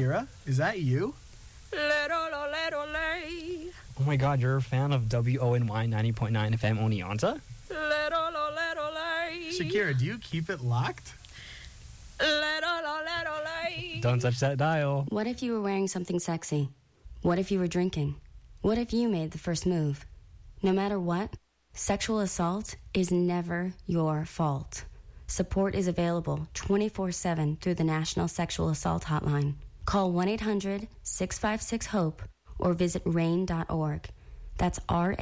Shakira, is that you? Oh my god, you're a fan of WONY 90.9 FM Oneonta? Shakira, do you keep it locked? Don't touch that dial. What if you were wearing something sexy? What if you were drinking? What if you made the first move? No matter what, sexual assault is never your fault. Support is available 24/7 through the National Sexual Assault Hotline. Call 1-800-656-HOPE or visit RAINN.org. That's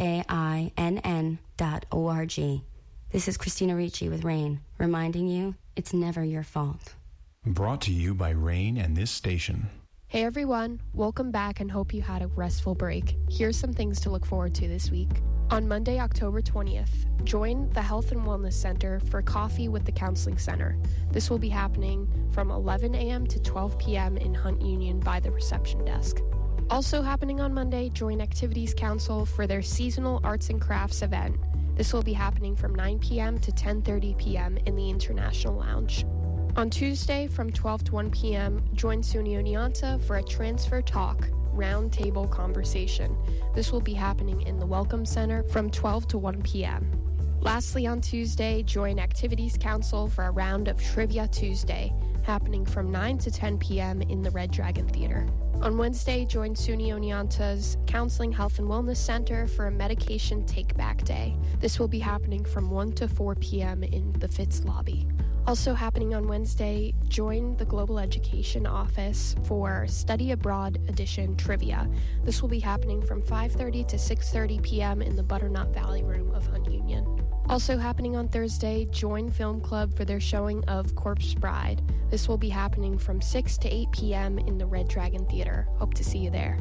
RAINN.org. This is Christina Ricci with RAINN, reminding you it's never your fault. Brought to you by RAINN and this station. Hey everyone, welcome back and hope you had a restful break. Here's some things to look forward to this week. On Monday, October 20th, join the Health and Wellness Center for Coffee with the Counseling Center. This will be happening from 11 a.m. to 12 p.m. in Hunt Union by the reception desk. Also happening on Monday, join Activities Council for their seasonal arts and crafts event. This will be happening from 9 p.m. to 10:30 p.m. in the International Lounge. On Tuesday from 12 to 1 p.m., join SUNY Oneonta for a Transfer Talk roundtable conversation. This will be happening in the Welcome Center from 12 to 1 p.m. Lastly, on Tuesday, join Activities Council for a round of Trivia Tuesday, happening from 9 to 10 p.m. in the Red Dragon Theater. On Wednesday, join SUNY Oneonta's Counseling Health and Wellness Center for a Medication Take-Back Day. This will be happening from 1 to 4 p.m. in the Fitz lobby. Also happening on Wednesday, join the Global Education Office for Study Abroad Edition Trivia. This will be happening from 5:30 to 6:30 p.m. in the Butternut Valley Room of Hunt Union. Also happening on Thursday, join Film Club for their showing of Corpse Bride. This will be happening from 6 to 8 p.m. in the Red Dragon Theater. Hope to see you there.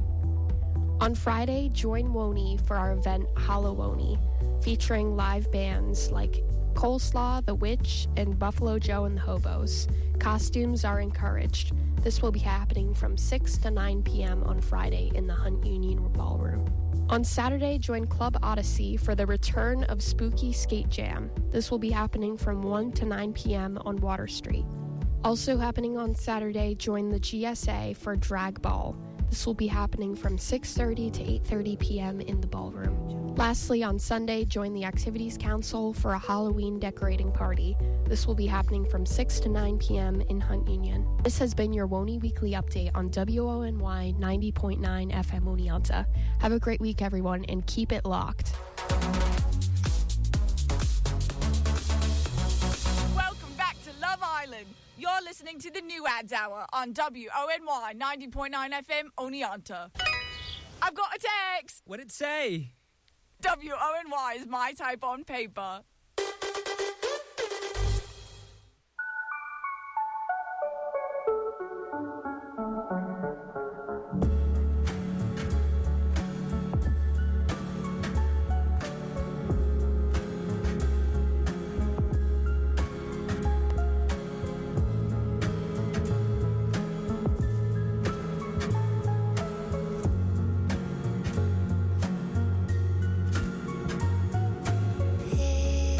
On Friday, join Woney for our event Hallowoni, featuring live bands like Coleslaw, The Witch, and Buffalo Joe and the Hobos. Costumes are encouraged. This will be happening from 6 to 9 p.m. on Friday in the Hunt Union Ballroom. On Saturday, join Club Odyssey for the return of Spooky Skate Jam. This will be happening from 1 to 9 p.m. on Water Street. Also happening on Saturday, join the GSA for Drag Ball. This will be happening from 6:30 to 8:30 p.m. in the ballroom. Lastly, on Sunday, join the Activities Council for a Halloween decorating party. This will be happening from 6 to 9 p.m. in Hunt Union. This has been your Woney Weekly Update on WONY 90.9 FM Oneonta. Have a great week, everyone, and keep it locked. Welcome back to Love Island. You're listening to the New Ads Hour on WONY 90.9 FM Oneonta. I've got a text. What'd it say? WONY is my type on paper. Hey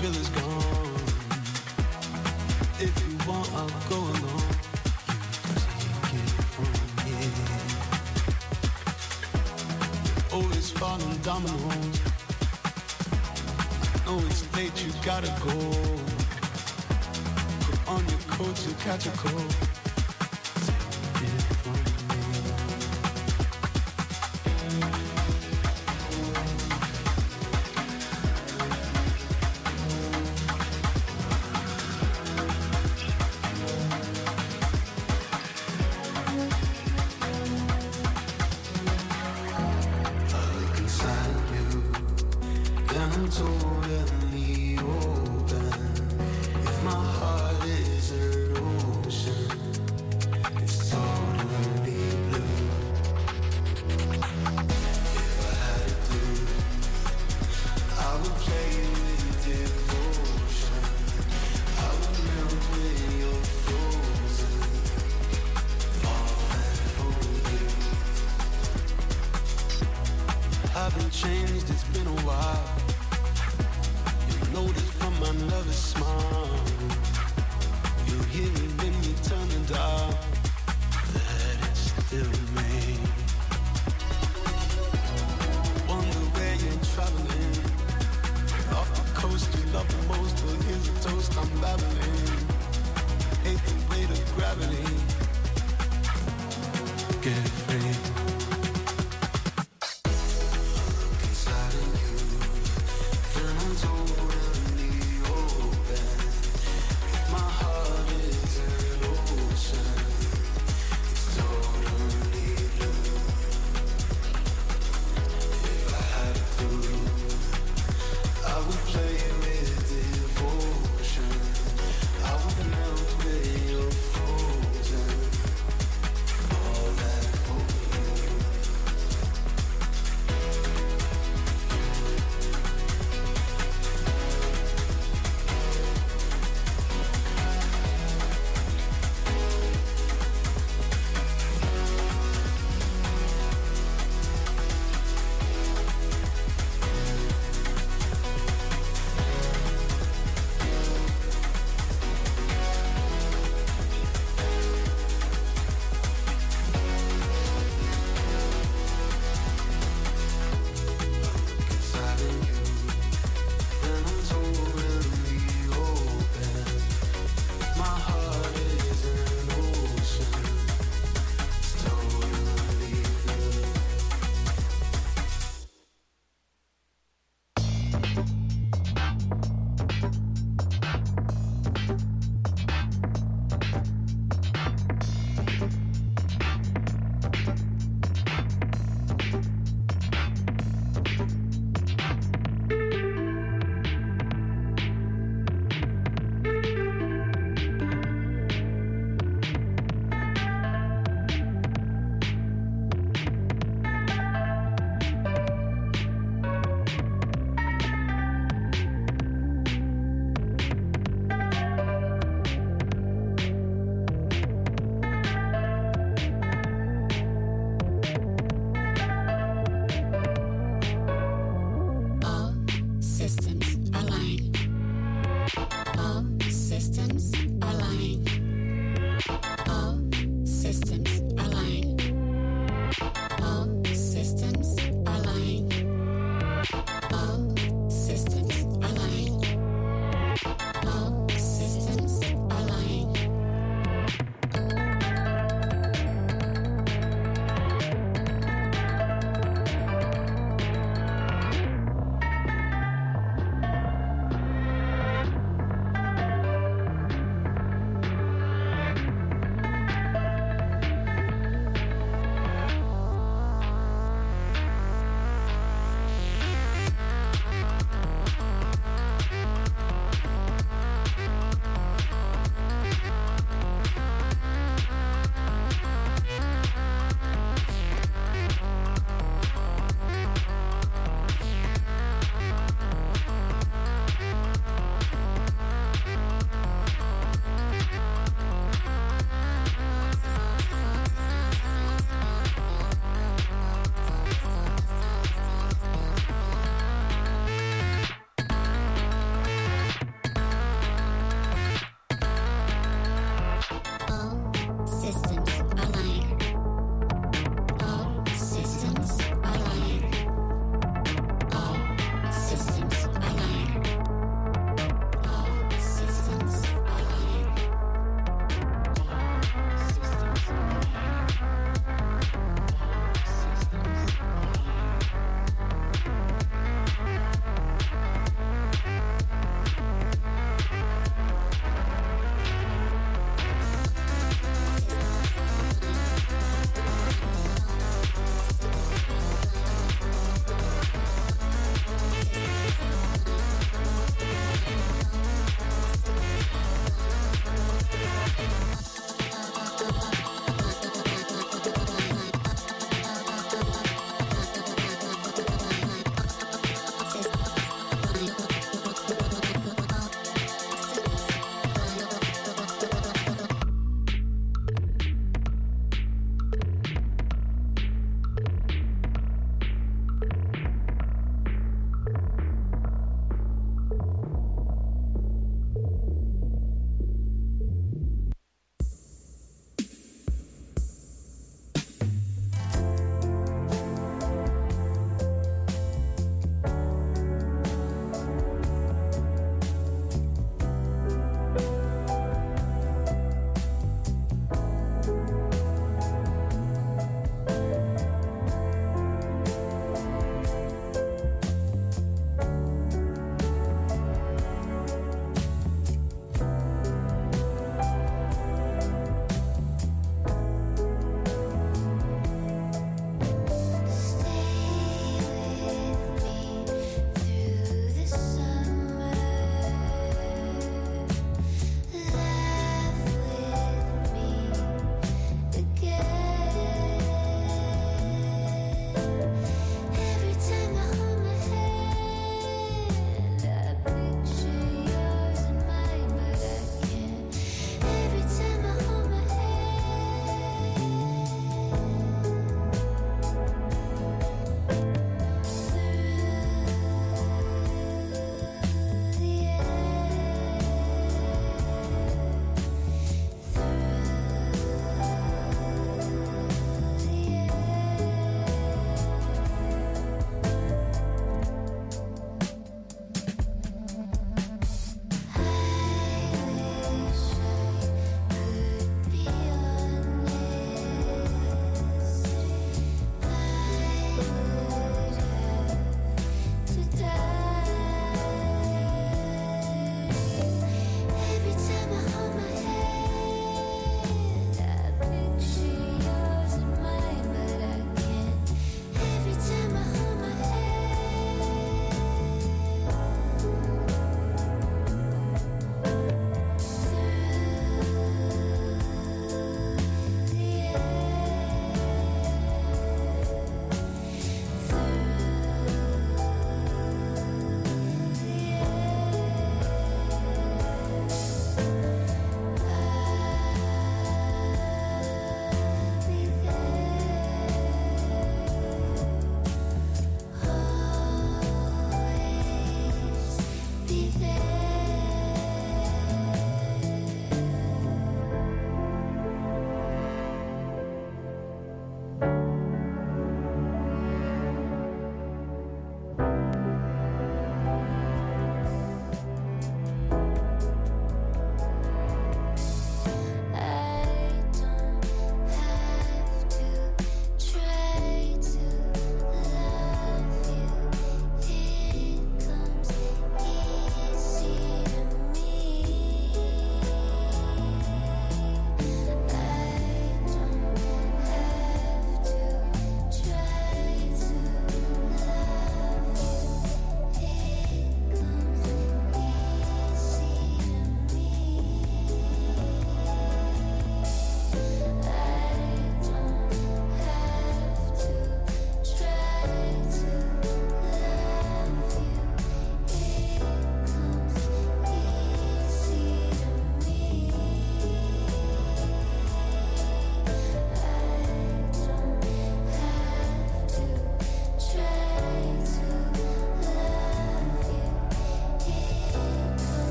thrill is gone. If you want, I'll go along. You take it from here. Always falling dominoes. I know it's late, you gotta go. Put on your coat, you'll catch a cold. Take it from here. Changed, it's been a while. You notice from my nervous smile. You hear me when you turn the dial. That it's still me. Wonder where you're traveling. Off the coast you love the most, but here's a toast I'm babbling. Hate the weight of gravity. Get free.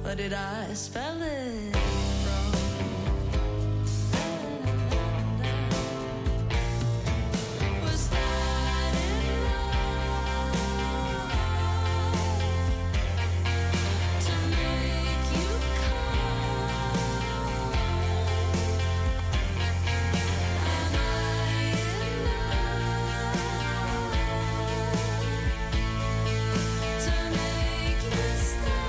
Or did I spell it wrong? Was that enough to make you come? Am I enough to make you stay?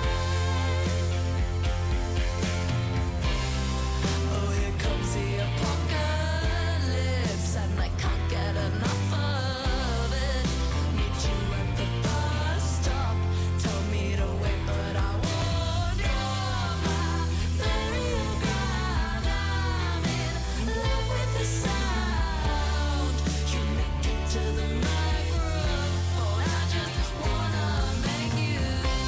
Oh, here comes the apocalypse, and I can't get enough of it. Meet you at the bus stop, tell me to wait, but I won't. You're my burial ground. I'm in love with the sound. You make it to the microphone. I just wanna make you.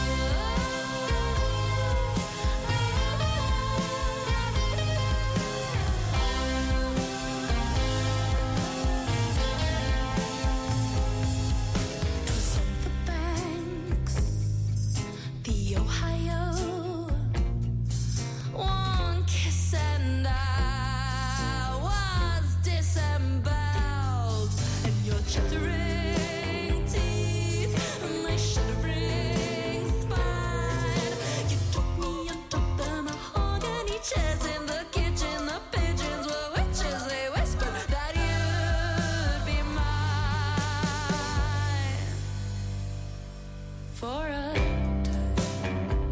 Twas on the banks, the Ohio. One kiss and I was disemboweled, and your chattering teeth, and my shuddering spine. You took me atop the mahogany chairs in the kitchen. The pigeons were witches. They whispered that you'd be mine for a time.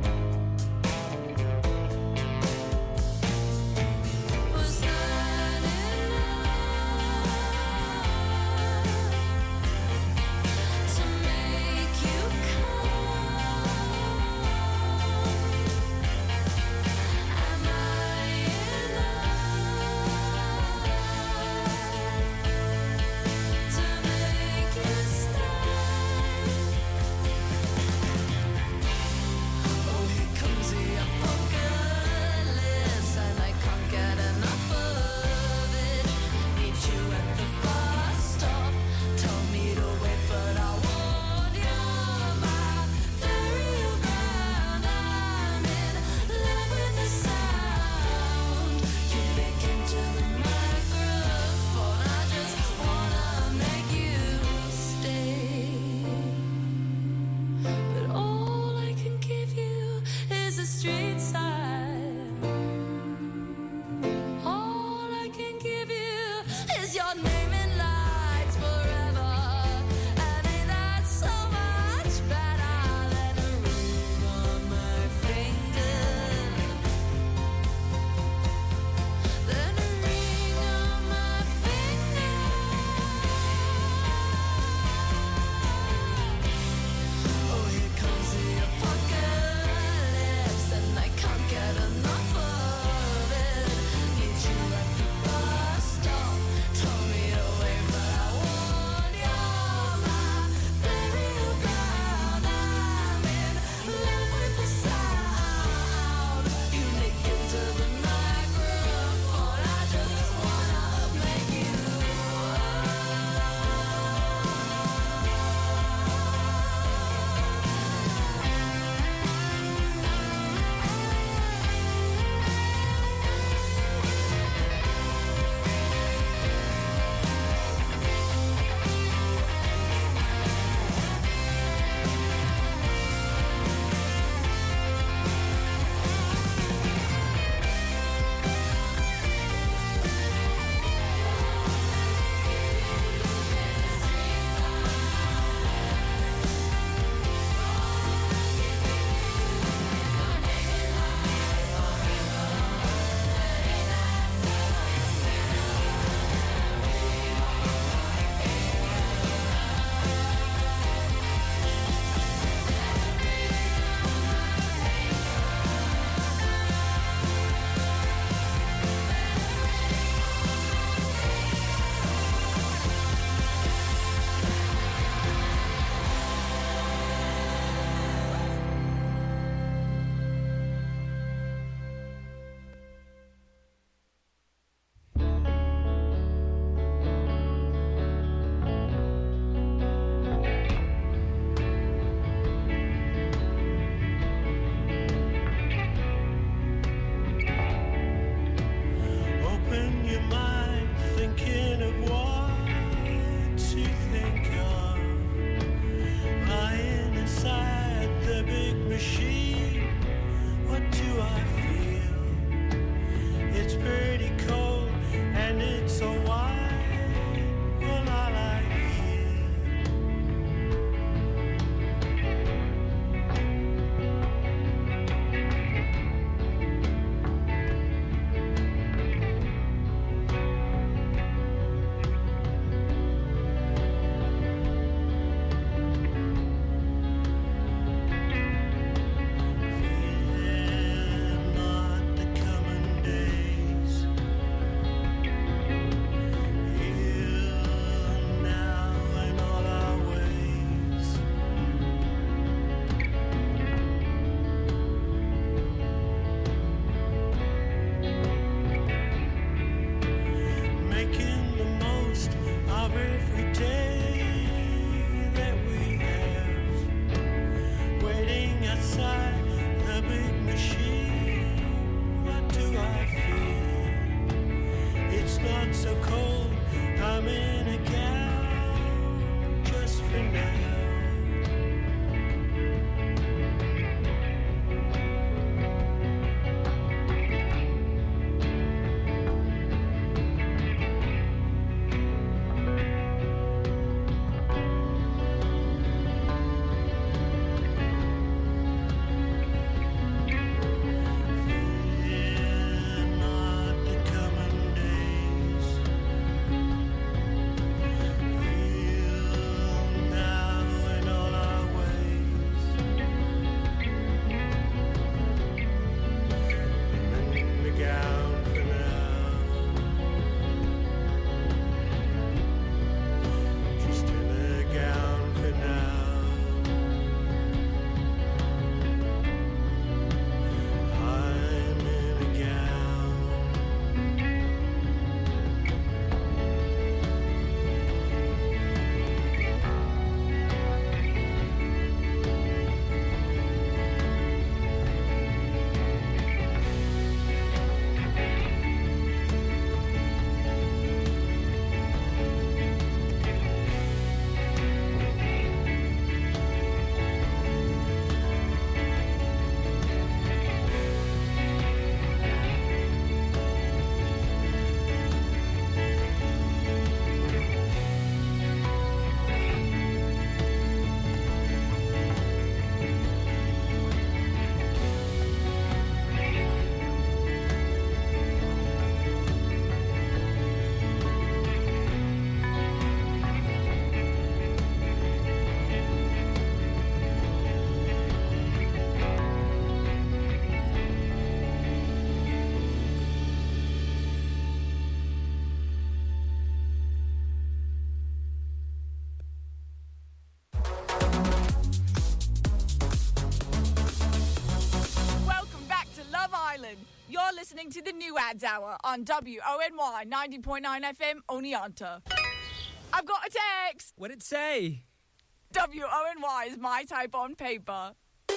listening to the New Ads Hour on WONY 90.9 FM Oneonta. I've got a text. What'd it say? WONY is my type on paper.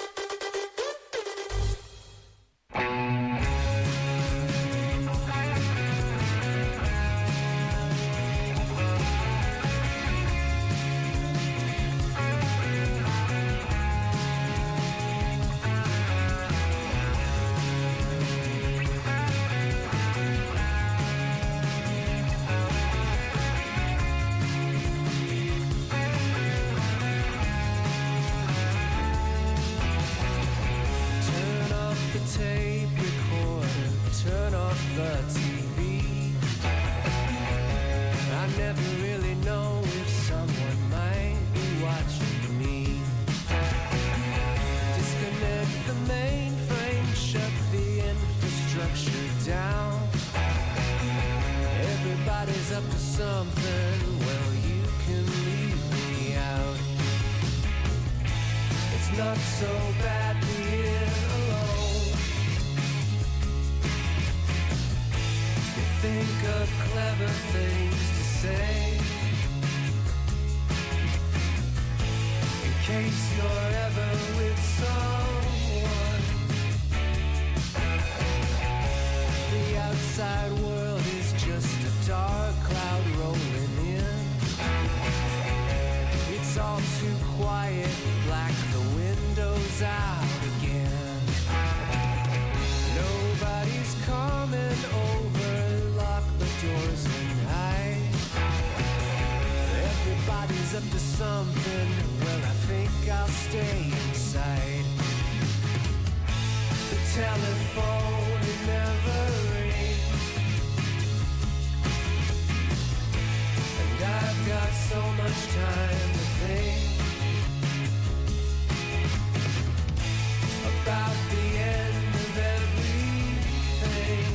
Up to something, well, you can leave me out. It's not so bad being alone. You think of clever things to say in case you're ever with someone. The outside world is just a dark cloud rolling in. It's all too quiet, black the windows out again. Nobody's coming over, lock the doors and hide. Everybody's up to something, well, I think I'll stay inside. The telephone, it never rings. I've got so much time to think about the end of everything.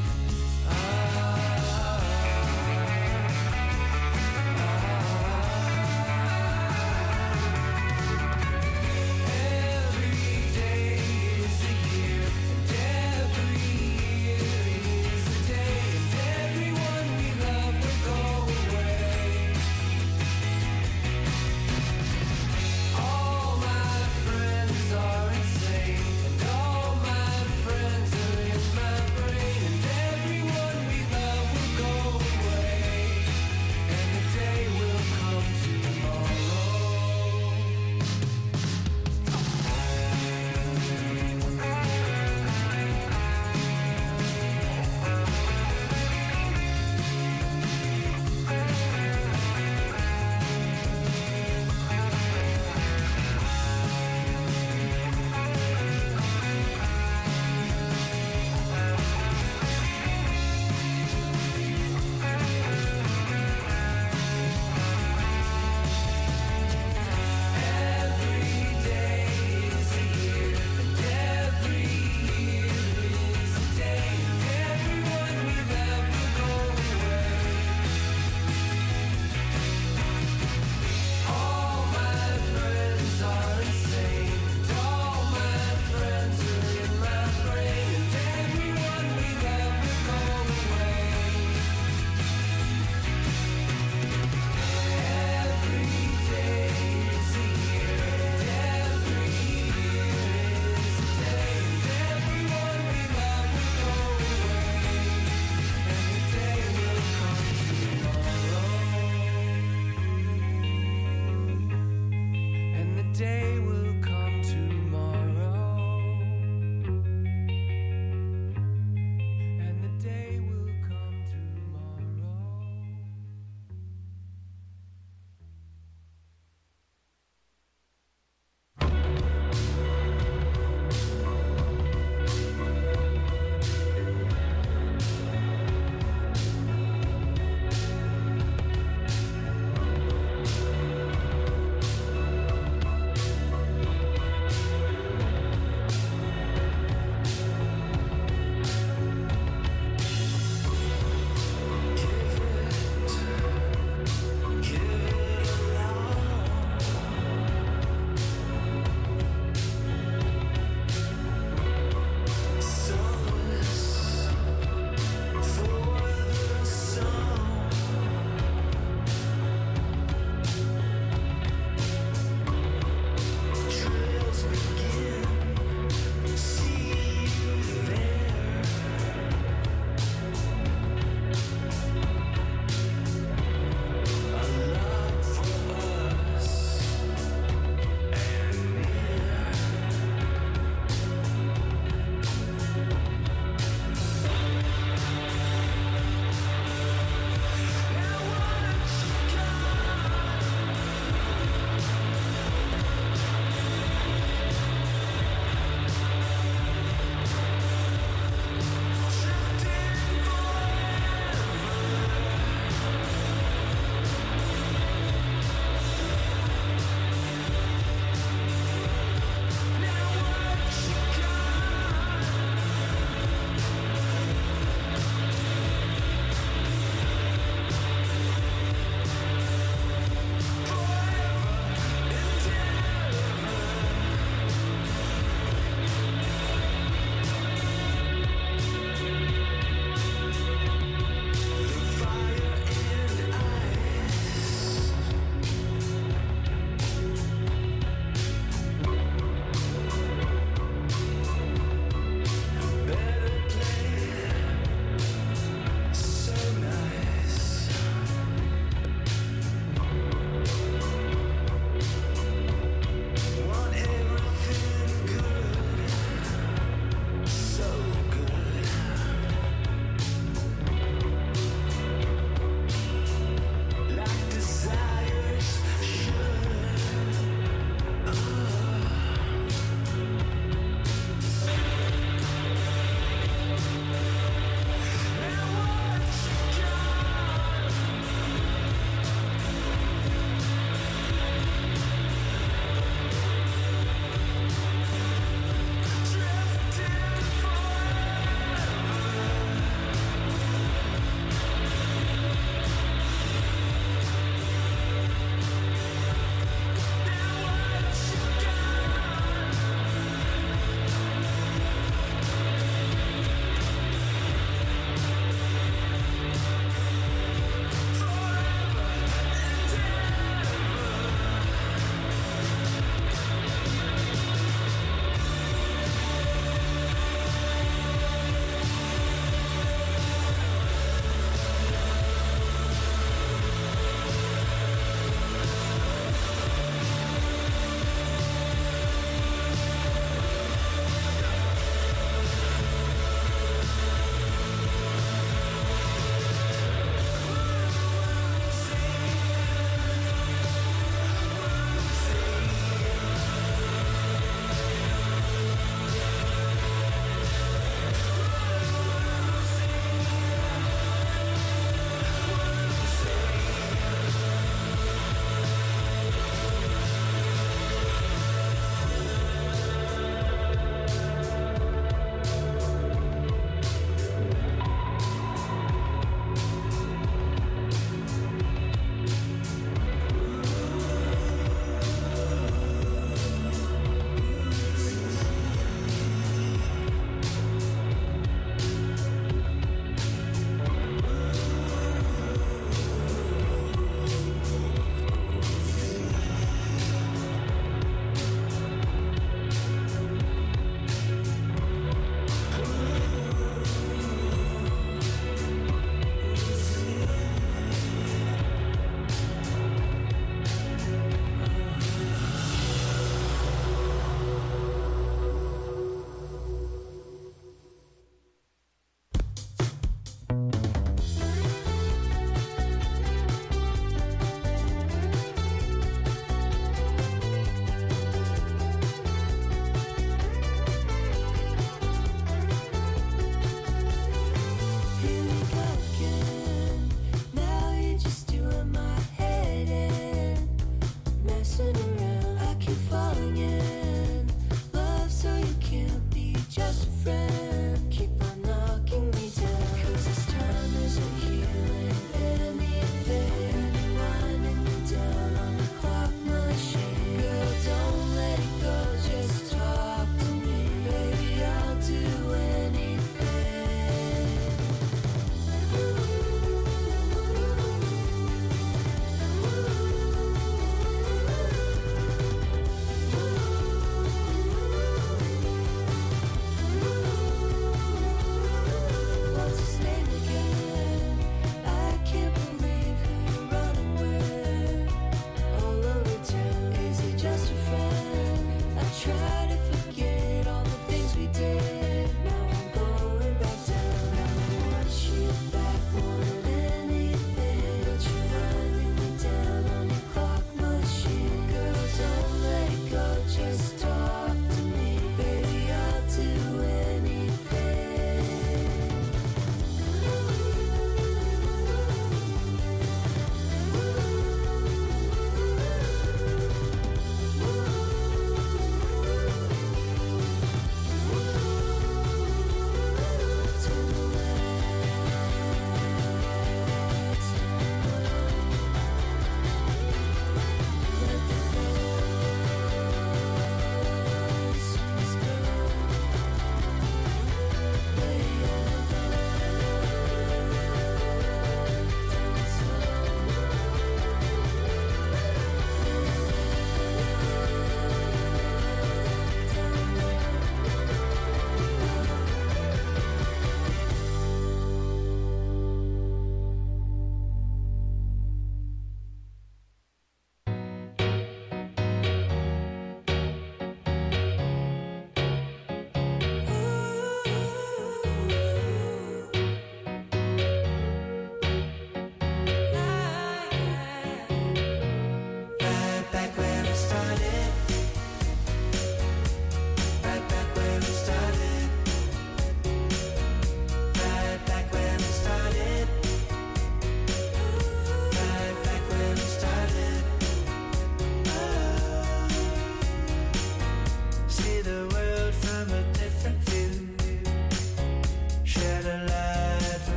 Every day is a year, and every year is a day, and everyone we love will go away.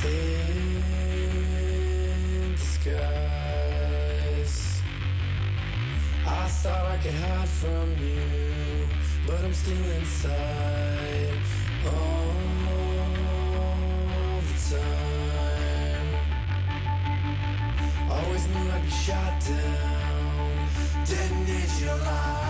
in disguise. I thought I could hide from you, but I'm still inside all the time. Always knew I'd be shot down, didn't need your light.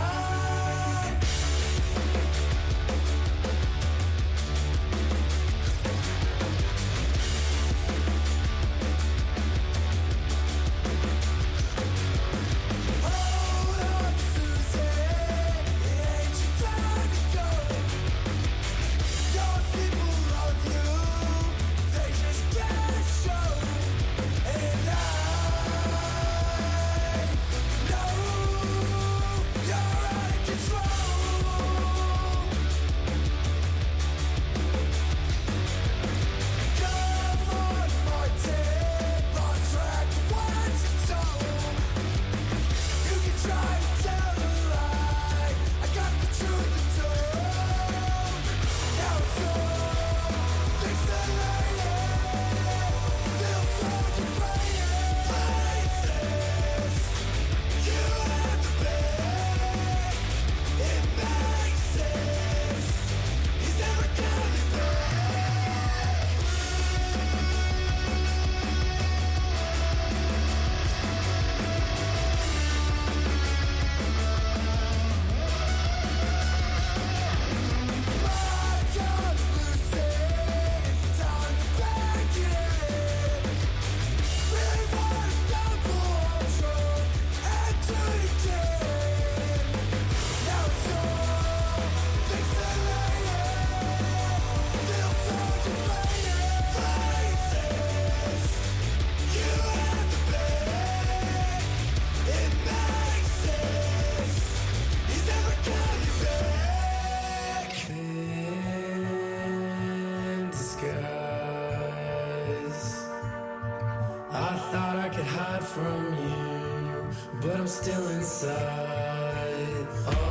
From you, but I'm still inside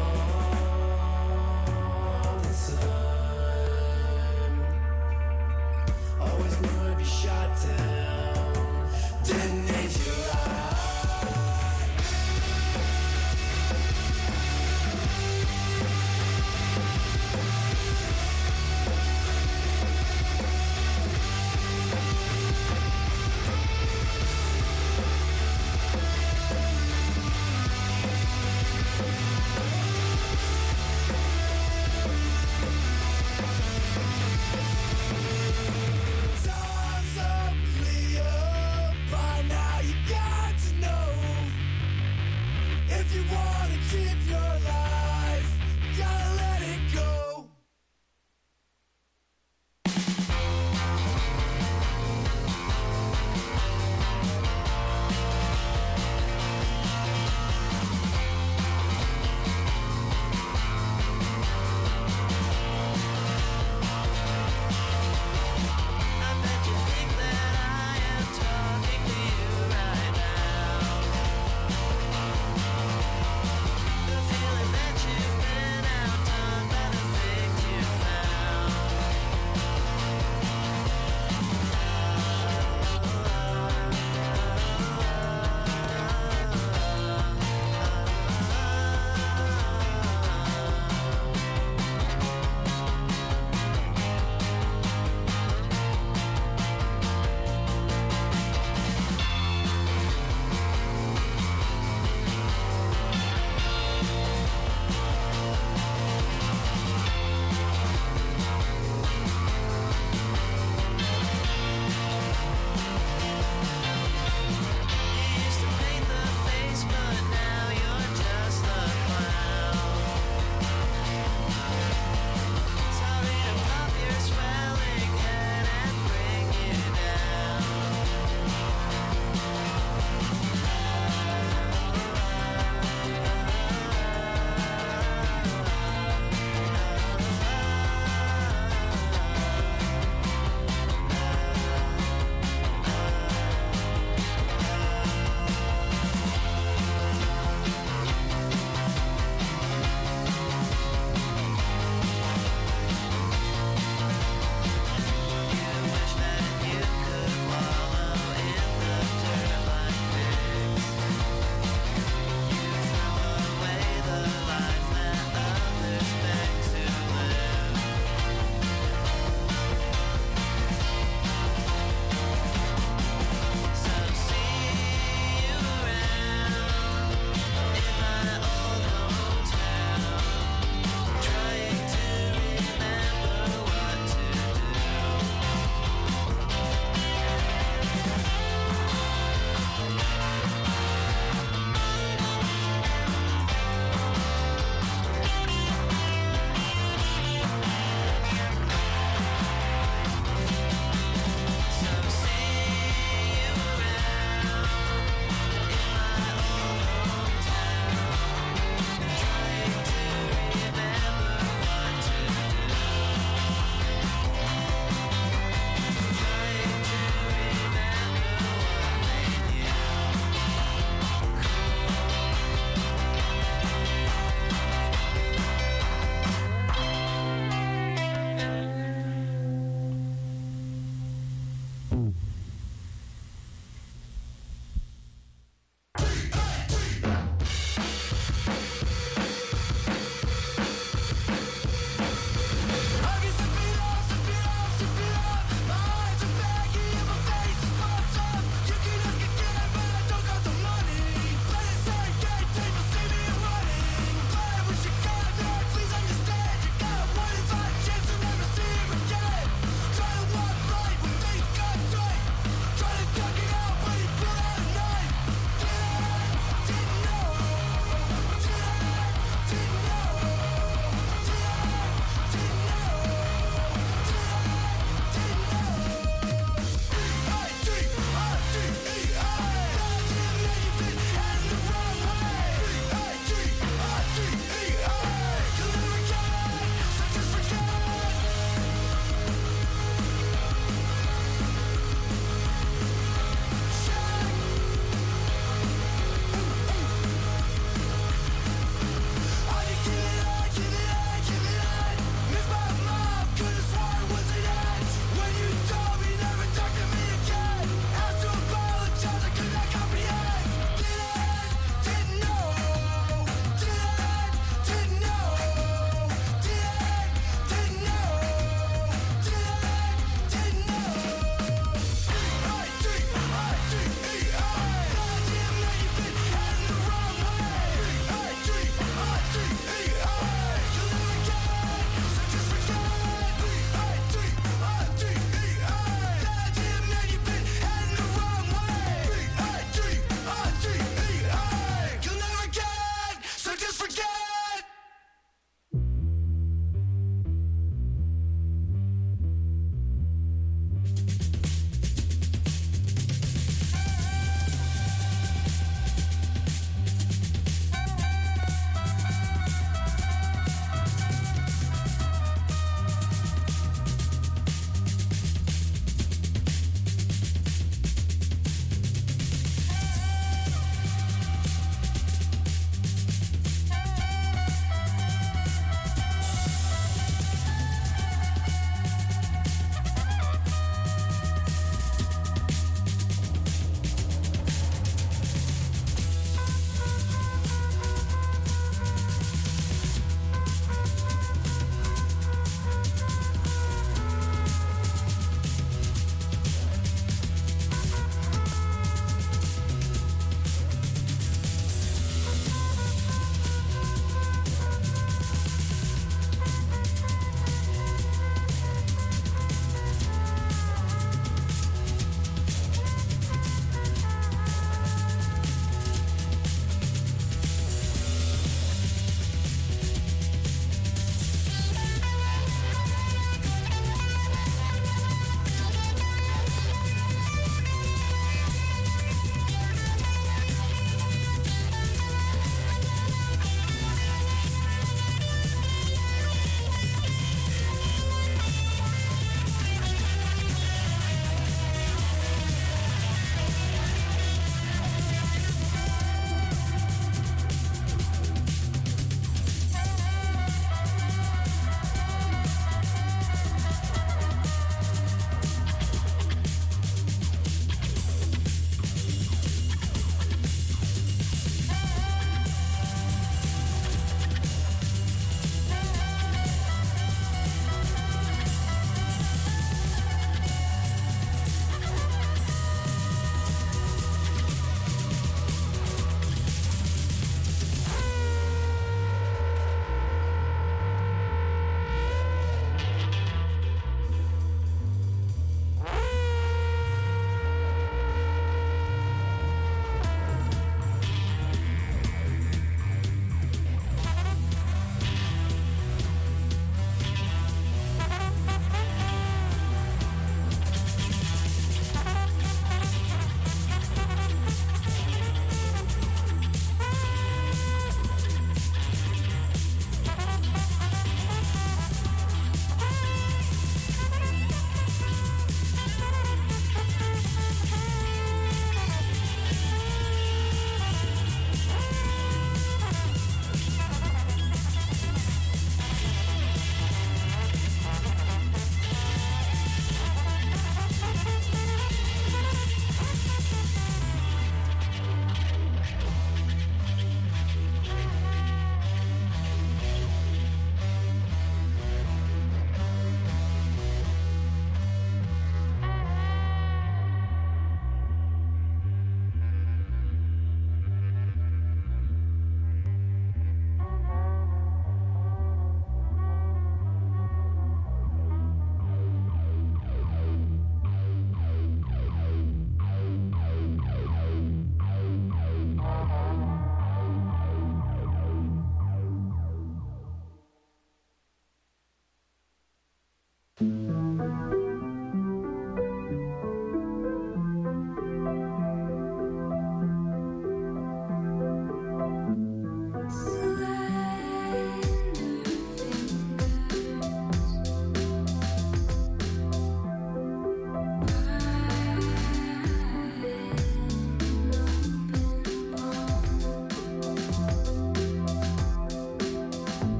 all the time. Always knew I'd be shot down, didn't need your Time's up,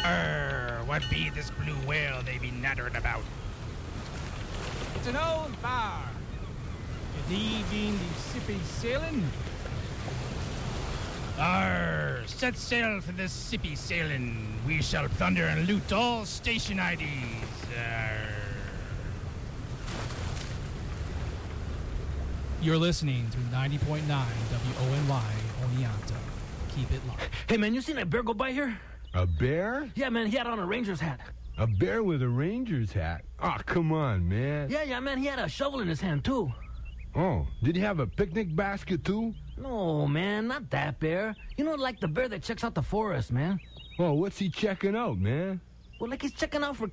What be this blue whale they be nattering about? It's an old bar. Good evening, Mississippi sailing. Set sail for this sippy sailing. We shall plunder and loot all station IDs. You're listening to 90.9 WONY Oneonta. Keep it locked. Hey, man, you seen that bear go by here? A bear? Yeah, man, he had on a Ranger's hat. A bear with a Ranger's hat? Oh, come on, man. Yeah, man, he had a shovel in his hand, too. Oh, did he have a picnic basket, too? No, man, not that bear. You know, like the bear that checks out the forest, man. Oh, what's he checking out, man? Well, like he's checking out for